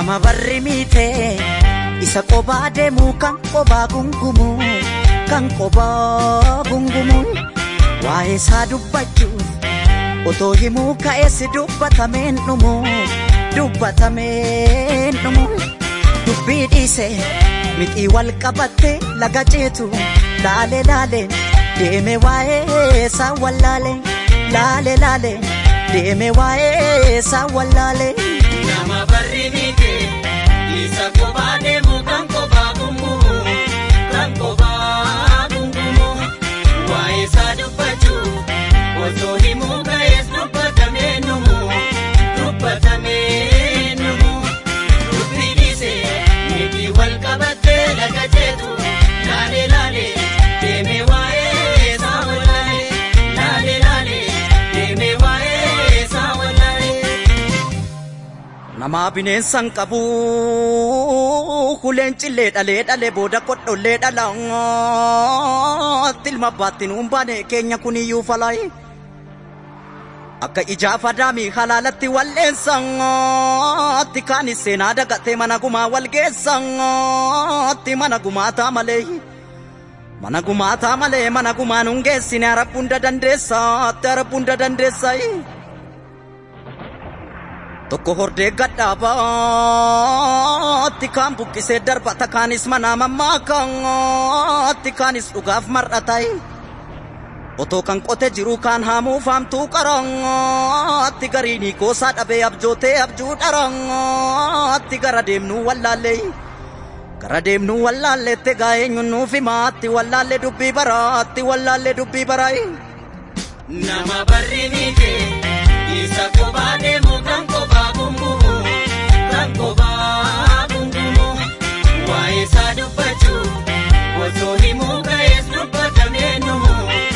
nama barri mite isa qobaa deemu kan qobaa gungumu kan qobaa gungumu waa'ee isaa dubbachuuf otoo himuu ka'eessi dubbatameen dhumu dubbii dhiise mixii wal qabatte laga ceetu laale laaleen deeme waa'ee isaa wallaale laale laaleen deeme waa'ee isaa wallaale nama barri mite isa qobaa deemu kan qobaa gungumu kan qobaa gungumu waa'ee isaa dubbachuuf otoo himuu ka'ees dubbatameen dhumu dubbii dhiise mixii wal qabatte laga ceetu laale laale deeme waa'ee isaa wallaale laale laale deeme waa'ee isaa wallaale nama bineensan qabu kuleen cillee dhalee booda kodhollee dhalaa tilma baattiin humbaane keenya kuniyyuu falaayi akka ijaafa daamii halaalatti walleensantti kaanis seenaa dagatee mana gumaa walgeessantti mana gumaataa malee mana gumaan hungeessine arabbunda dandeessayi tokko hordee gadhaabaatti kaan buqqisee darbata kaanis manaa mammaakaatti kaanis dhugaaf mar'atayi otoo kan qote jiru kaan haamuu faamtuu qarangaatti gariinii goosaa dhabee abjootee abjuu dharangaatti gara deemnuu wallaalleette gaa'eenyuun nuuf himaatti wallaalle dubbii baraayi nama barri mite isa qobaa deemu kan qobaa gungumu waa'ee isaa dubbachuuf otoo himuu ka'ees dubbatameen dhumu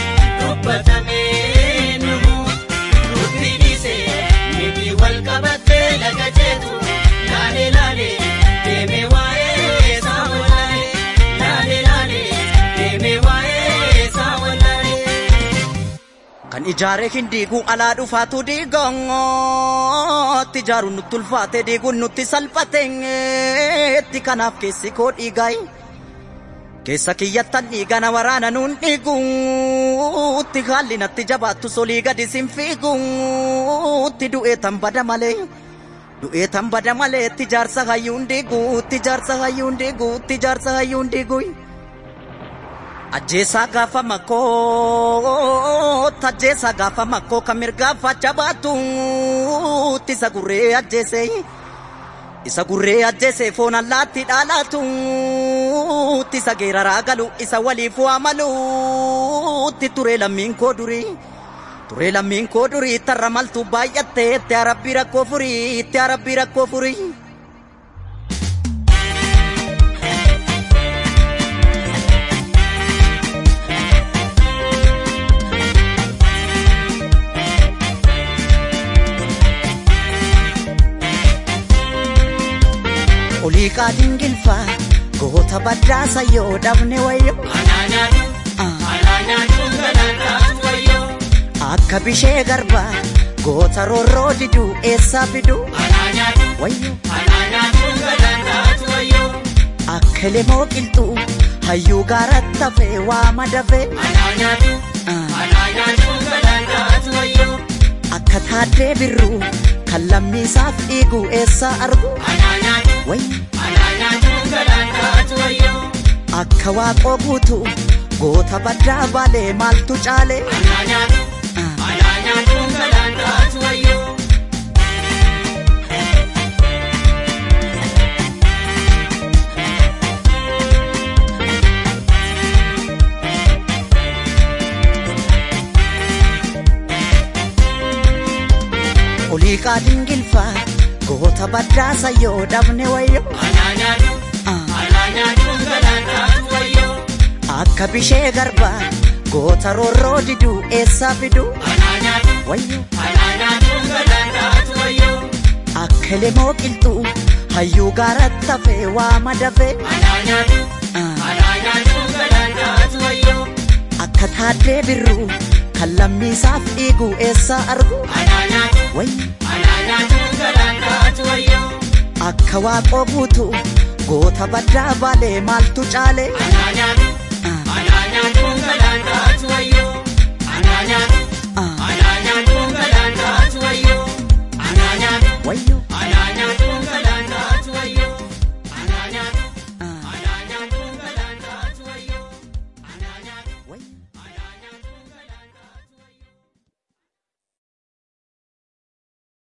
dubbii dhiise mixii wal qabatte laga ceetu laale laale deeme waa'ee isaa wallaale laale laale deeme waa'ee isaa wallaale kan ijaaree hin diiguu alaa dhufaatu diigaatti ijaaruun nutti ulfaate diiguun nutti salphateetti kanaaf keessi koo dhiigaayi keessa kiyyattan dhiigana waraana nuun dhiiguutti haalli natti jabaattu solii gadi sin fiiguutti du'ee tan bada malee itti jaarsa hayyuun dhiiguutti ajjeesaa gaafa makkoo kan mirgaafa jabaatuutti isa gurree ajjeese foon allaatti dhaalaatuutti isa geeraraa galu isa waliif waamaluutti ture lammiin koo durii tarra maltuu baay'atte itti arabbii rakkoo furii olii qaadin gilfaa goota baddaasa yoo dhabne wayyo alaanyaatu galaantaatu wayyo akka bishee garbaa goota roorroo diduu eessaa fiduu alaanyaatu galaantaatu wayyo akka lemoo qilxuu hayyuu gaaratti hafee waama dafee alaanyaatu galaantaatu wayyo akka taaddee birruu kan lammiisaaf dhiiguu eessaa argu alaanyaatu galaantaatu wayyo akka waaqoo guutuu goota baddaa baalee maaltu caale alaanyaatu galaantaatu wayyo olii qaadin gilfaa goota baddaasa yoo dhabne wayyo alaanyaatu galaantaatu wayyo akka bishee garbaa goota roorroo diduu eessaa fiduu alaanyaatu galaantaatu wayyo akka lemoo qilxuu hayyuu gaaratti hafee waama dafee alaanyaatu galaantaatu wayyo akka taaddee birruu kan lammiisaaf dhiiguu eessaa argu alaanyaatu galaantaatu wayyo akka waaqoo buutu goota baddaa baalee maaltu caale Ananyaan kun galaanaa tuwayyoo Ananyaan